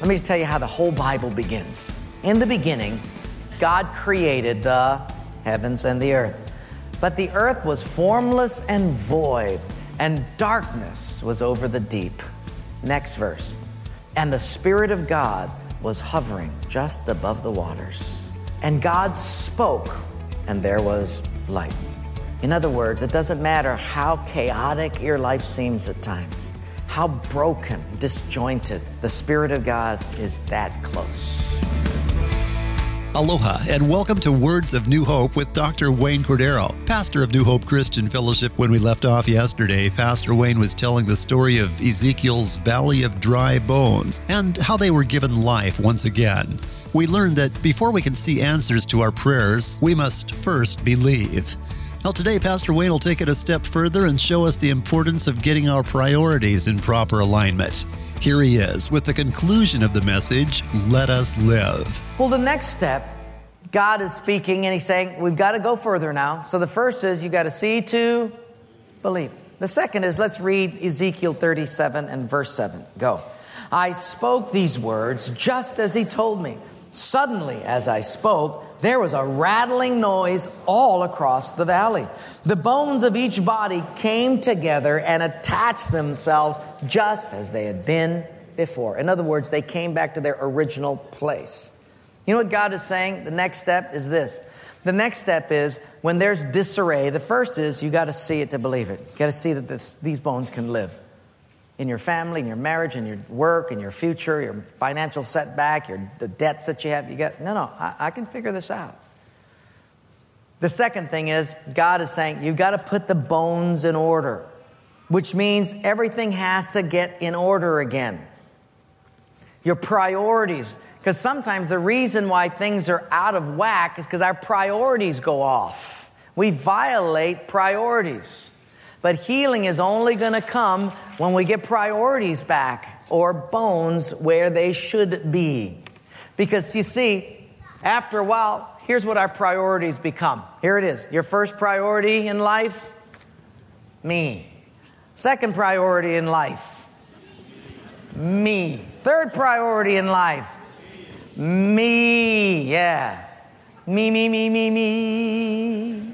Let me tell you how the whole Bible begins. In the beginning, God created the heavens and the earth. But the earth was formless and void, and darkness was over the deep. Next verse. And the Spirit of God was hovering just above the waters. And God spoke, and there was light. In other words, it doesn't matter how chaotic your life seems at times, how broken, disjointed, the Spirit of God is that close. Aloha, and welcome to Words of New Hope with Dr. Wayne Cordero, pastor of New Hope Christian Fellowship. When we left off yesterday, Pastor Wayne was telling the story of Ezekiel's Valley of Dry Bones and how they were given life once again. We learned that before we can see answers to our prayers, we must first believe. Now today, Pastor Wayne will take it a step further and show us the importance of getting our priorities in proper alignment. Here he is with the conclusion of the message, Let Us Live. Well, the next step, God is speaking and he's saying, we've got to go further now. So the first is you got to see to believe. The second is, let's read Ezekiel 37 and verse 7. Go. I spoke these words just as he told me. Suddenly, as I spoke, there was a rattling noise all across the valley. The bones of each body came together and attached themselves just as they had been before. In other words, they came back to their original place. You know what God is saying? The next step is this. The next step is when there's disarray, the first is you got to see it to believe it. You got to see that these bones can live. In your family, in your marriage, in your work, in your future, your financial setback, the debts that you have, I can figure this out. The second thing is, God is saying, you've got to put the bones in order, which means everything has to get in order again. Your priorities, because sometimes the reason why things are out of whack is because our priorities go off. We violate priorities. But healing is only going to come when we get priorities back or bones where they should be. Because you see, after a while, here's what our priorities become. Here it is. Your first priority in life, me. Second priority in life, me. Third priority in life, me. Yeah. Me.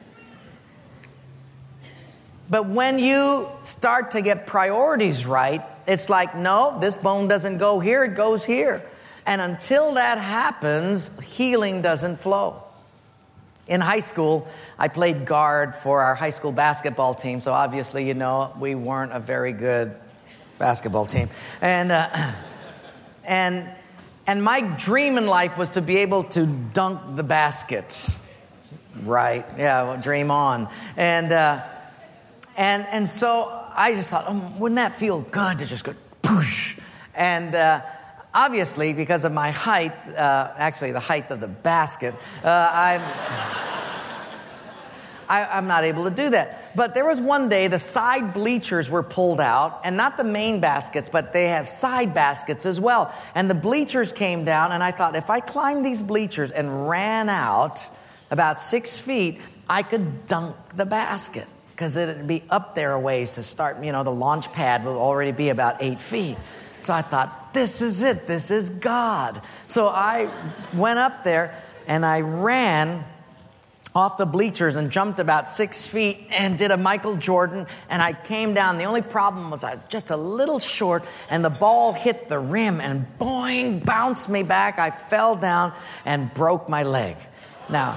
But when you start to get priorities right, it's like, no, this bone doesn't go here, it goes here. And until that happens, healing doesn't flow. In high school, I played guard for our high school basketball team. So obviously, we weren't a very good basketball team. And my dream in life was to be able to dunk the basket. Right. Yeah, well, dream on. And so I just thought, wouldn't that feel good to just go poosh? And obviously, because of my height, actually the height of the basket, I'm not able to do that. But there was one day the side bleachers were pulled out, and not the main baskets, but they have side baskets as well. And the bleachers came down, and I thought, if I climbed these bleachers and ran out about 6 feet, I could dunk the basket. Because it'd be up there a ways to start. The launch pad will already be about 8 feet. So I thought, this is it. This is God. So I went up there and I ran off the bleachers and jumped about 6 feet and did a Michael Jordan. And I came down. The only problem was I was just a little short and the ball hit the rim and boing, bounced me back. I fell down and broke my leg. Now,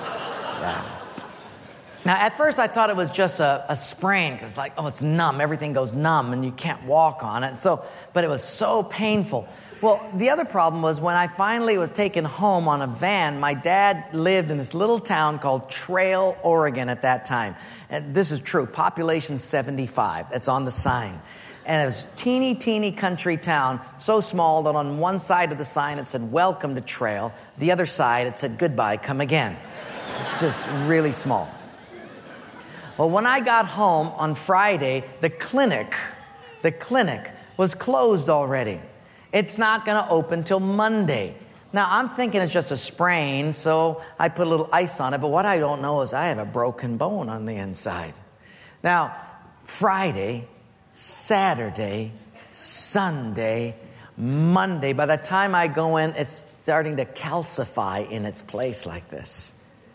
at first I thought it was just a sprain because it's numb. Everything goes numb and you can't walk on it. But it was so painful. Well, the other problem was when I finally was taken home on a van, my dad lived in this little town called Trail, Oregon at that time. And this is true, population 75. That's on the sign. And it was a teeny country town, so small that on one side of the sign it said, welcome to Trail. The other side it said, goodbye, come again. Just really small. Well, when I got home on Friday, the clinic was closed already. It's not going to open till Monday. Now, I'm thinking it's just a sprain, so I put a little ice on it. But what I don't know is I have a broken bone on the inside. Now, Friday, Saturday, Sunday, Monday. By the time I go in, it's starting to calcify in its place like this.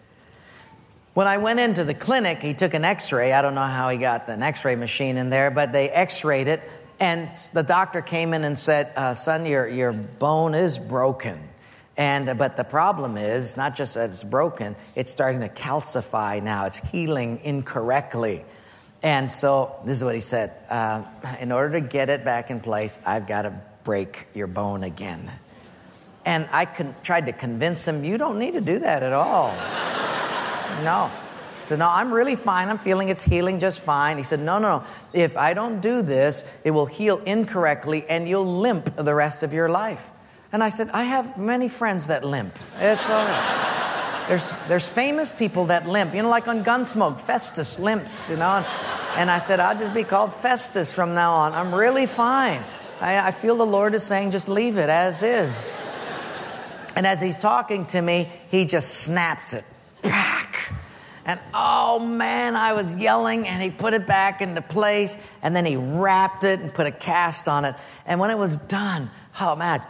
When I went into the clinic, he took an x-ray. I don't know how he got an x-ray machine in there, but they x-rayed it. And the doctor came in and said, son, your bone is broken. But the problem is not just that it's broken, it's starting to calcify now. It's healing incorrectly. And so this is what he said. In order to get it back in place, I've got to break your bone again. And I tried to convince him, you don't need to do that at all. No. So no, I'm really fine. I'm feeling it's healing just fine. He said, no. If I don't do this, it will heal incorrectly and you'll limp the rest of your life. And I said, I have many friends that limp. It's all right. There's famous people that limp. Like on Gunsmoke, Festus limps, And I said, I'll just be called Festus from now on. I'm really fine. I feel the Lord is saying, just leave it as is. And as he's talking to me, he just snaps it. And oh man, I was yelling, and he put it back into place, and then he wrapped it and put a cast on it. And when it was done, oh man,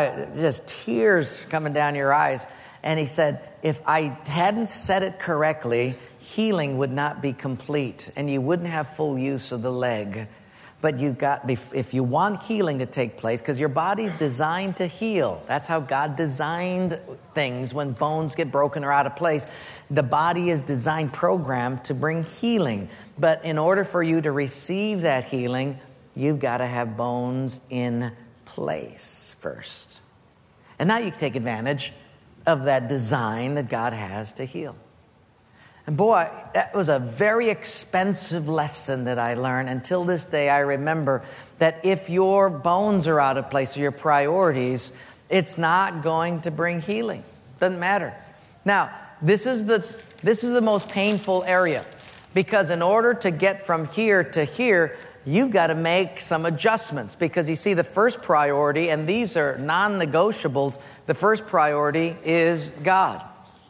tears coming down your eyes. And he said, if I hadn't said it correctly, healing would not be complete, and you wouldn't have full use of the leg. But if you want healing to take place, because your body's designed to heal. That's how God designed things when bones get broken or out of place. The body is designed, programmed to bring healing. But in order for you to receive that healing, you've got to have bones in place first. And now you can take advantage of that design that God has to heal. And boy, that was a very expensive lesson that I learned. Until this day, I remember that if your bones are out of place or your priorities, it's not going to bring healing. Doesn't matter. Now, this is the most painful area, because in order to get from here to here, you've got to make some adjustments. Because you see, the first priority, and these are non-negotiables, the first priority is God.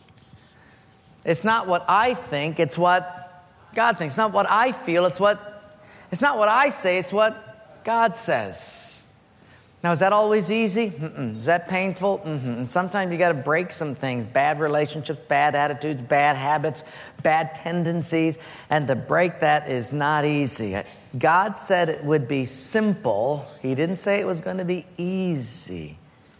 It's not what I think, it's what God thinks. It's not what I feel, it's not what I say, it's what God says. Now, is that always easy? Is that painful? And sometimes you got to break some things, bad relationships, bad attitudes, bad habits, bad tendencies, and to break that is not easy. God said it would be simple. He didn't say it was going to be easy.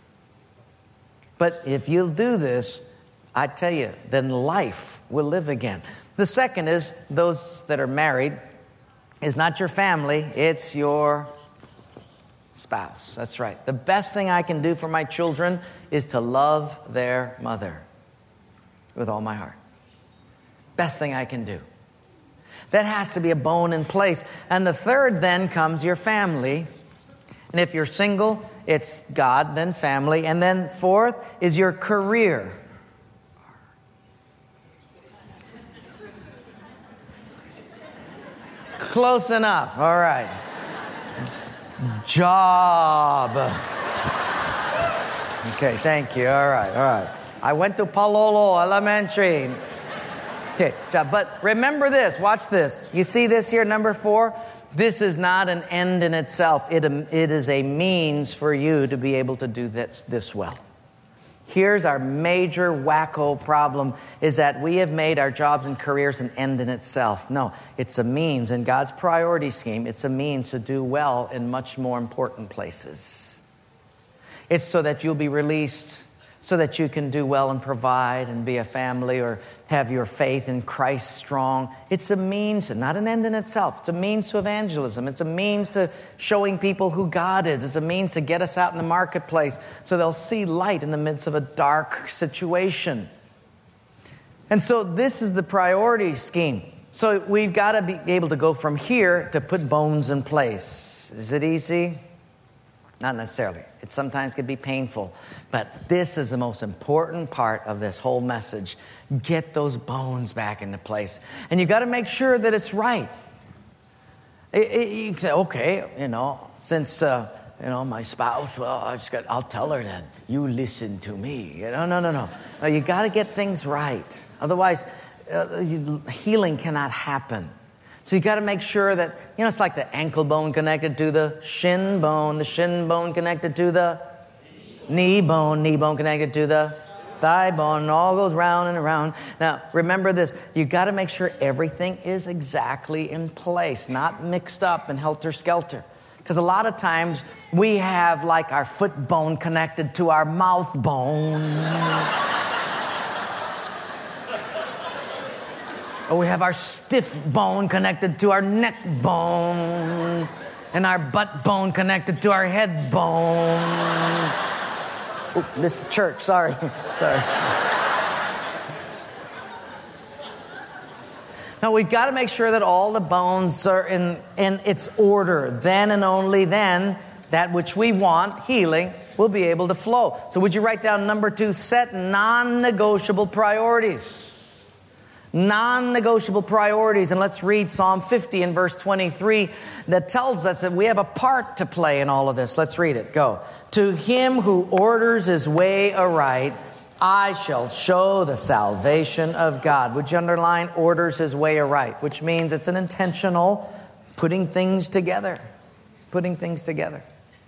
But if you'll do this, I tell you, then life will live again. The second is, those that are married, is not your family, it's your spouse. That's right. The best thing I can do for my children is to love their mother with all my heart. Best thing I can do. That has to be a bone in place. And the third then comes your family. And if you're single, it's God, then family. And then fourth is your career. Close enough. All right. Job. Okay, thank you. All right. I went to Palolo Elementary. Okay, job. But remember this. Watch this. You see this here, number 4? This is not an end in itself. It is a means for you to be able to do this well. Here's our major wacko problem, is that we have made our jobs and careers an end in itself. No, it's a means. In God's priority scheme, it's a means to do well in much more important places. It's so that you'll be released, so that you can do well and provide and be a family or have your faith in Christ strong. It's a means, not an end in itself. It's a means to evangelism. It's a means to showing people who God is. It's a means to get us out in the marketplace so they'll see light in the midst of a dark situation. And so this is the priority scheme. So we've got to be able to go from here to put bones in place. Is it easy? Not necessarily. It sometimes can be painful. But this is the most important part of this whole message. Get those bones back into place. And you got to make sure that it's right. You say, okay, since, my spouse, well, I'll tell her then, you listen to me. No. You got to get things right. Otherwise, healing cannot happen. So you got to make sure that, it's like the ankle bone connected to the shin bone connected to the knee bone connected to the thigh bone, and all goes round and around. Now, remember this. You got to make sure everything is exactly in place, not mixed up and helter-skelter. Because a lot of times we have like our foot bone connected to our mouth bone. Or we have our stiff bone connected to our neck bone. And our butt bone connected to our head bone. Oh, this is church, sorry. Now, we've got to make sure that all the bones are in its order. Then and only then, that which we want, healing, will be able to flow. So would you write down number 2, set non-negotiable priorities. Non-negotiable priorities. And let's read Psalm 50 and verse 23 that tells us that we have a part to play in all of this. Let's read it. Go. To him who orders his way aright, I shall show the salvation of God. Would you underline orders his way aright? Which means it's an intentional putting things together. Putting things together.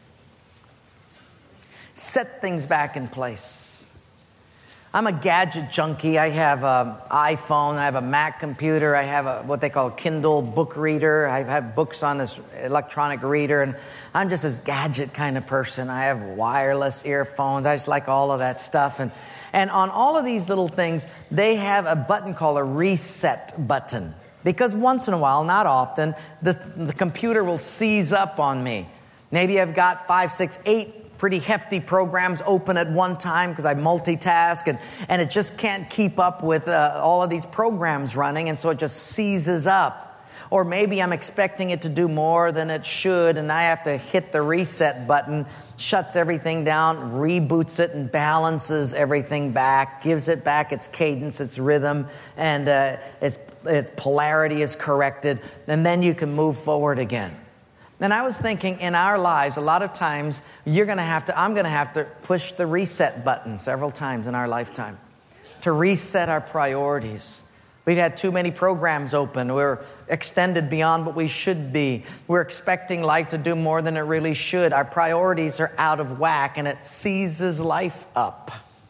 Set things back in place. I'm a gadget junkie. I have an iPhone. I have a Mac computer. I have what they call a Kindle book reader. I have books on this electronic reader. And I'm just this gadget kind of person. I have wireless earphones. I just like all of that stuff. And on all of these little things, they have a button called a reset button. Because once in a while, not often, the computer will seize up on me. Maybe I've got 5, 6, 8 pretty hefty programs open at one time because I multitask and it just can't keep up with all of these programs running, and so it just seizes up. Or maybe I'm expecting it to do more than it should, and I have to hit the reset button, shuts everything down, reboots it, and balances everything back, gives it back its cadence, its rhythm, and its polarity is corrected, and then you can move forward again. And I was thinking, in our lives, a lot of times, I'm going to have to push the reset button several times in our lifetime to reset our priorities. We've had too many programs open. We're extended beyond what we should be. We're expecting life to do more than it really should. Our priorities are out of whack, and it seizes life up.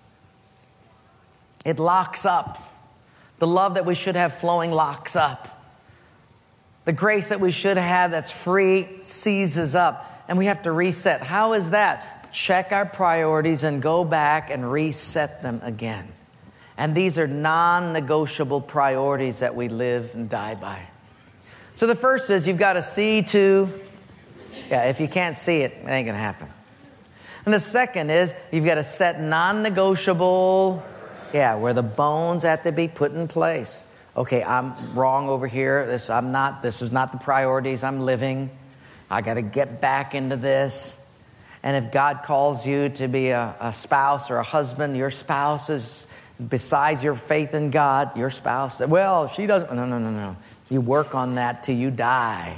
It locks up. The love that we should have flowing locks up. The grace that we should have that's free seizes up, and we have to reset. How is that? Check our priorities and go back and reset them again. And these are non-negotiable priorities that we live and die by. So the first is you've got to see to, if you can't see it, it ain't going to happen. And the second is you've got to set non-negotiable, where the bones have to be put in place. Okay, I'm wrong over here. This is not the priorities I'm living. I got to get back into this. And if God calls you to be a spouse or a husband, your spouse is, besides your faith in God, your spouse, well, she doesn't. No. You work on that till you die.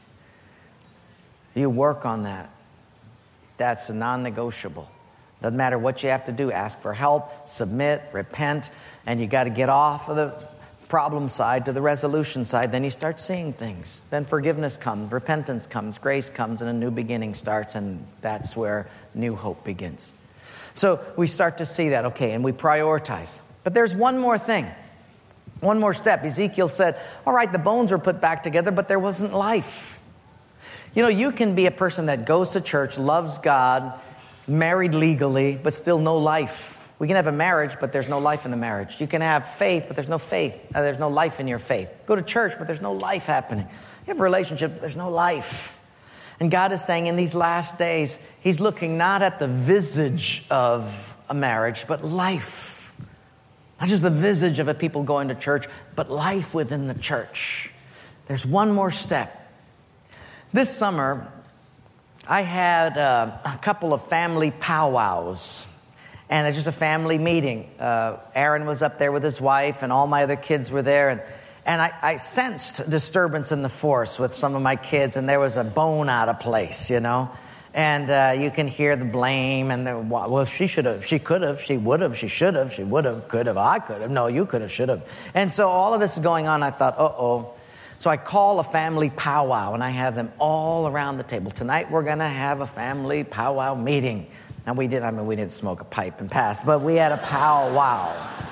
You work on that. That's a non-negotiable. Doesn't matter what you have to do. Ask for help, submit, repent, and you got to get off of the problem side to the resolution side. Then you start seeing things. Then forgiveness comes, repentance comes, grace comes, and a new beginning starts, and that's where new hope begins. So we start to see that, okay, and we prioritize. But there's one more thing, one more step. Ezekiel said, all right, the bones were put back together, but there wasn't life. You can be a person that goes to church, loves God, married legally, but still no life. We can have a marriage, but there's no life in the marriage. You can have faith, but there's no faith. There's no life in your faith. Go to church, but there's no life happening. You have a relationship, but there's no life. And God is saying in these last days, He's looking not at the visage of a marriage, but life. Not just the visage of a people going to church, but life within the church. There's one more step. This summer, I had a couple of family powwows. And it's just a family meeting. Aaron was up there with his wife, and all my other kids were there. And I sensed disturbance in the force with some of my kids, and there was a bone out of place, And you can hear the blame, and she should have, she could have, she would have, she should have, could have, I could have, no, you could have, should have. And so all of this is going on. I thought, So I call a family powwow, and I have them all around the table. Tonight we're going to have a family powwow meeting. And we didn't smoke a pipe and pass, but we had a powwow.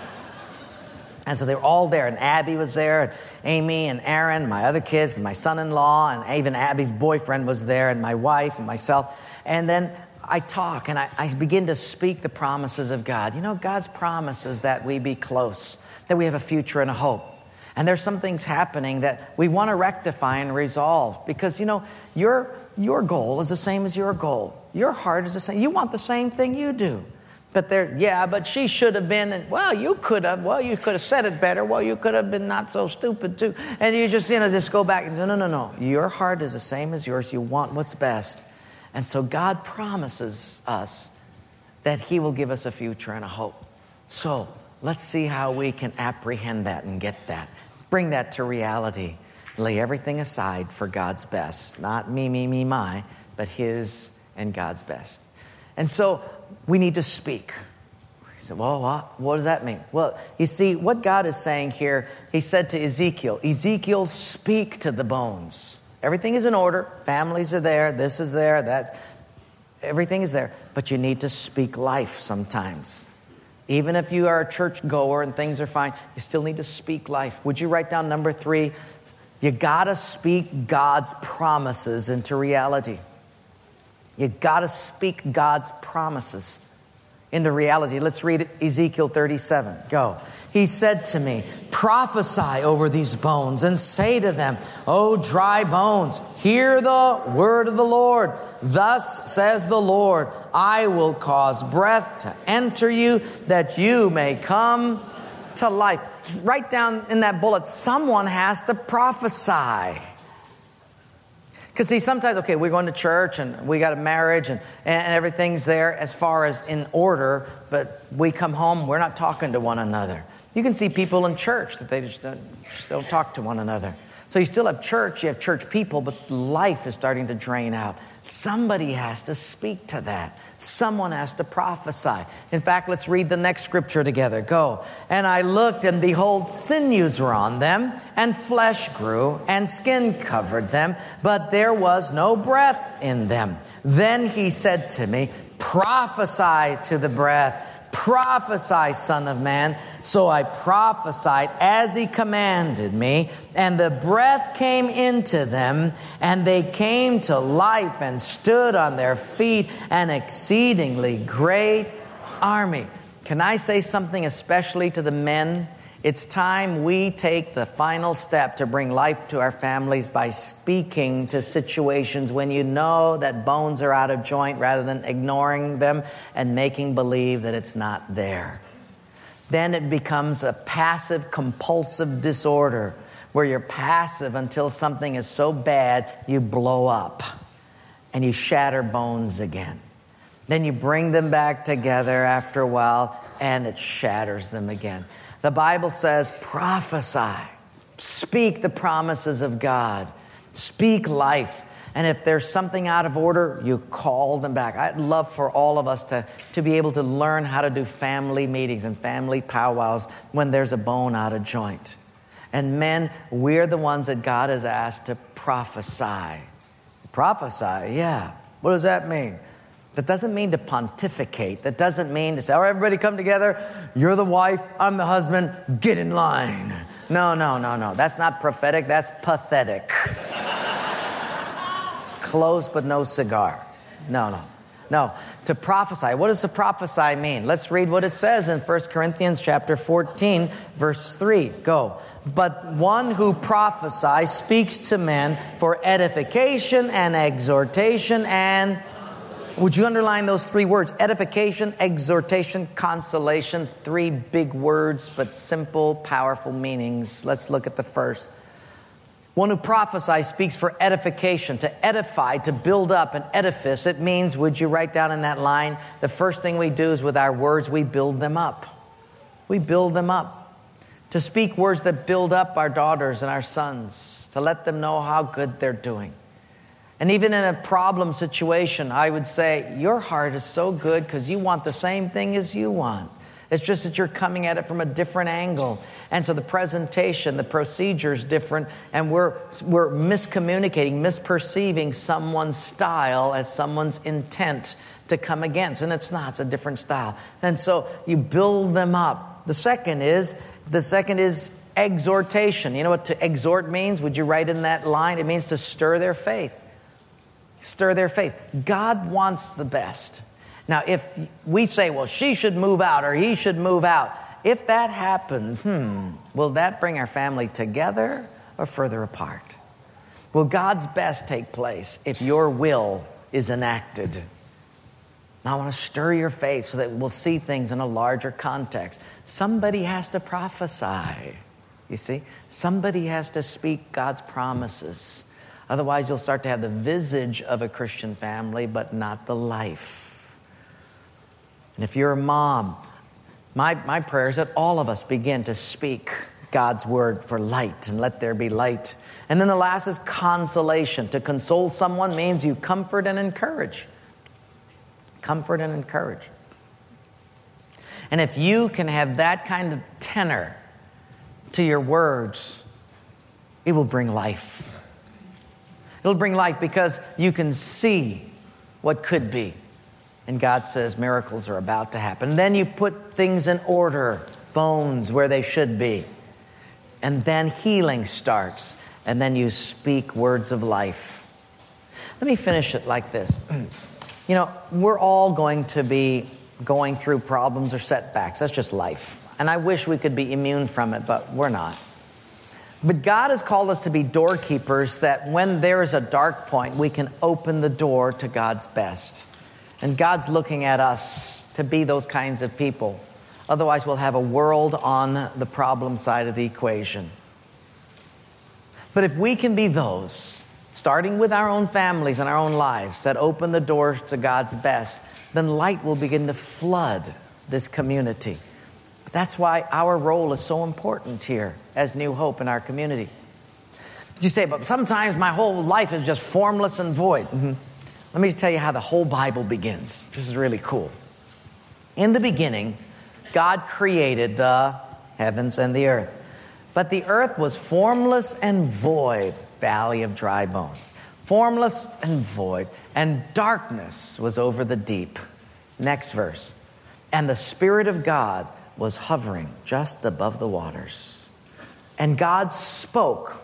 And so they were all there, and Abby was there, and Amy and Aaron, my other kids, and my son-in-law, and even Abby's boyfriend was there, and my wife and myself. And then I talk, and I begin to speak the promises of God. You know, God's promises that we be close, that we have a future and a hope. And there's some things happening that we want to rectify and resolve, because, you know, your goal is the same as your goal. Your heart is the same. You want the same thing you do. But but she should have been, and you could have said it better. Well, you could have been not so stupid too. And you just go back and no. Your heart is the same as yours. You want what's best. And so God promises us that He will give us a future and a hope. So let's see how we can apprehend that and get that. Bring that to reality. Lay everything aside for God's best. Not me, my, but His and God's best. And so we need to speak. He said, well, what does that mean? Well, you see, what God is saying here, He said to Ezekiel, speak to the bones. Everything is in order. Families are there. This is there. That. Everything is there. But you need to speak life sometimes. Even if you are a church goer and things are fine, you still need to speak life. Would you write down number 3? You got to speak God's promises into reality. You got to speak God's promises into reality. Let's read Ezekiel 37. Go. He said to me, prophesy over these bones and say to them, O dry bones, hear the word of the Lord. Thus says the Lord, I will cause breath to enter you that you may come to life. Write down in that bullet, someone has to prophesy. Because see, sometimes, we're going to church and we got a marriage and everything's there as far as in order, but we come home, we're not talking to one another. You can see people in church that they just don't talk to one another. So you still have church, you have church people, but life is starting to drain out. Somebody has to speak to that. Someone has to prophesy. In fact, let's read the next scripture together. Go. And I looked, and behold, sinews were on them, and flesh grew, and skin covered them, but there was no breath in them. Then he said to me, prophesy to the breath. Prophesy, son of man. So I prophesied as he commanded me, and the breath came into them, and they came to life and stood on their feet, an exceedingly great army. Can I say something especially to the men? It's time we take the final step to bring life to our families by speaking to situations when you know that bones are out of joint, rather than ignoring them and making believe that it's not there. Then it becomes a passive compulsive disorder where you're passive until something is so bad you blow up and you shatter bones again. Then you bring them back together after a while and it shatters them again. The Bible says, prophesy. Speak the promises of God. Speak life. And if there's something out of order, you call them back. I'd love for all of us to be able to learn how to do family meetings and family powwows when there's a bone out of joint. And men, we're the ones that God has asked to prophesy. Prophesy, yeah. What does that mean? That doesn't mean to pontificate. That doesn't mean to say, all right, everybody come together. You're the wife, I'm the husband, get in line. No. That's not prophetic, that's pathetic. Close but no cigar. No. To prophesy. What does to prophesy mean? Let's read what it says in 1 Corinthians chapter 14, verse 3. Go. But one who prophesies speaks to men for edification and exhortation and... Would you underline those 3 words? Edification, exhortation, consolation. 3 big words, but simple, powerful meanings. Let's look at the first. One who prophesies speaks for edification, to edify, to build up, an edifice. It means, would you write down in that line, the first thing we do is with our words, we build them up. We build them up. To speak words that build up our daughters and our sons, to let them know how good they're doing. And even in a problem situation, I would say, your heart is so good because you want the same thing as you want. It's just that you're coming at it from a different angle. And so the presentation, the procedure is different, and we're miscommunicating, misperceiving someone's style as someone's intent to come against. And it's not, it's a different style. And so you build them up. The second is exhortation. You know what to exhort means? Would you write in that line? It means to stir their faith. Stir their faith. God wants the best. Now, if we say, well, she should move out or he should move out, if that happens, will that bring our family together or further apart? Will God's best take place if your will is enacted? Now, I want to stir your faith so that we'll see things in a larger context. Somebody has to prophesy, you see. Somebody has to speak God's promises. Otherwise, you'll start to have the visage of a Christian family, but not the life. And if you're a mom, my prayer is that all of us begin to speak God's word for light, and let there be light. And then the last is consolation. To console someone means you comfort and encourage. Comfort and encourage. And if you can have that kind of tenor to your words, it will bring life. It'll bring life because you can see what could be. And God says miracles are about to happen. And then you put things in order, bones where they should be. And then healing starts. And then you speak words of life. Let me finish it like this. You know, we're all going to be going through problems or setbacks. That's just life. And I wish we could be immune from it, but we're not. But God has called us to be doorkeepers, that when there is a dark point, we can open the door to God's best. And God's looking at us to be those kinds of people. Otherwise, we'll have a world on the problem side of the equation. But if we can be those, starting with our own families and our own lives, that open the doors to God's best, then light will begin to flood this community. That's why our role is so important here as New Hope in our community. You say, but sometimes my whole life is just formless and void. Let me tell you how the whole Bible begins. This is really cool. In the beginning, God created the heavens and the earth. But the earth was formless and void, valley of dry bones. Formless and void, and darkness was over the deep. Next verse. And the Spirit of God was hovering just above the waters. And God spoke,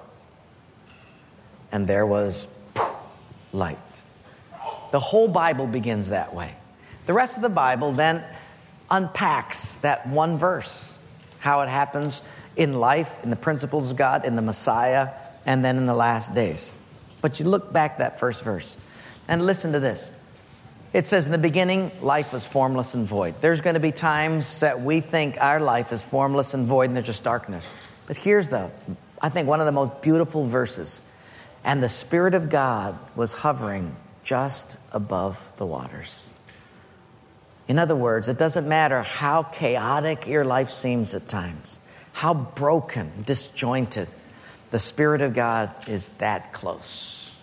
and there was light. The whole Bible begins that way. The rest of the Bible then unpacks that one verse, how it happens in life, in the principles of God, in the Messiah, and then in the last days. But you look back that first verse and listen to this. It says, in the beginning, life was formless and void. There's going to be times that we think our life is formless and void and there's just darkness. But here's I think one of the most beautiful verses. And the Spirit of God was hovering just above the waters. In other words, it doesn't matter how chaotic your life seems at times, how broken, disjointed, the Spirit of God is that close.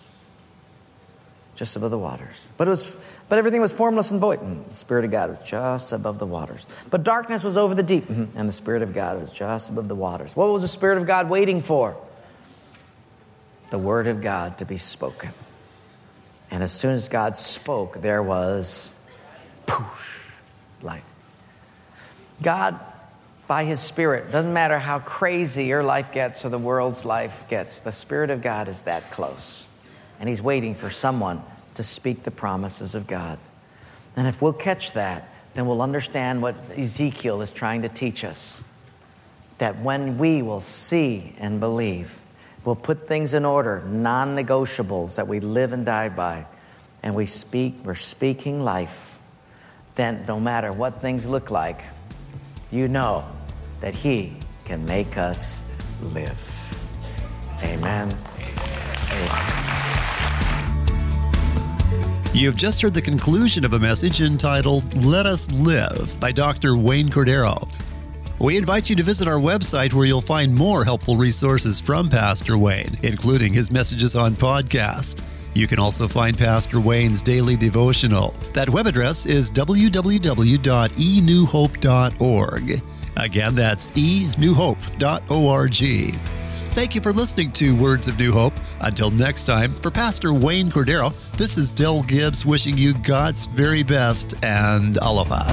Just above the waters. But everything was formless and void. The Spirit of God was just above the waters. But darkness was over the deep. And the Spirit of God was just above the waters. What was the Spirit of God waiting for? The Word of God to be spoken. And as soon as God spoke, there was poosh, light. God, by His Spirit, doesn't matter how crazy your life gets or the world's life gets, the Spirit of God is that close. And He's waiting for someone to speak the promises of God. And if we'll catch that, then we'll understand what Ezekiel is trying to teach us. That when we will see and believe, we'll put things in order, non-negotiables that we live and die by, and we're speaking life, then no matter what things look like, you know that He can make us live. Amen. Amen. You have just heard the conclusion of a message entitled Let Us Live by Dr. Wayne Cordero. We invite you to visit our website where you'll find more helpful resources from Pastor Wayne, including his messages on podcast. You can also find Pastor Wayne's daily devotional. That web address is www.enewhope.org. Again, that's enewhope.org. Thank you for listening to Words of New Hope. Until next time, for Pastor Wayne Cordero, this is Del Gibbs wishing you God's very best and aloha.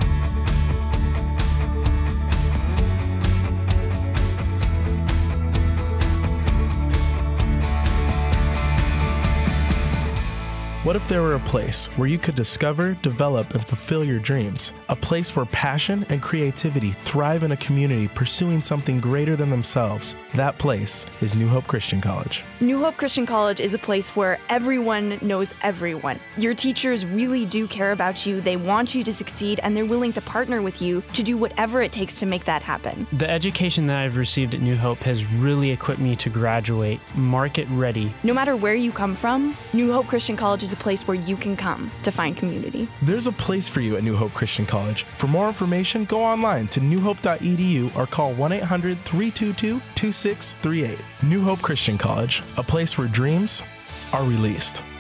What if there were a place where you could discover, develop, and fulfill your dreams? A place where passion and creativity thrive in a community pursuing something greater than themselves. That place is New Hope Christian College. New Hope Christian College is a place where everyone knows everyone. Your teachers really do care about you, they want you to succeed, and they're willing to partner with you to do whatever it takes to make that happen. The education that I've received at New Hope has really equipped me to graduate market ready. No matter where you come from, New Hope Christian College is a place where you can come to find community. There's a place for you at New Hope Christian College. For more information, go online to newhope.edu or call 1-800-322-2638. New Hope Christian College, a place where dreams are released.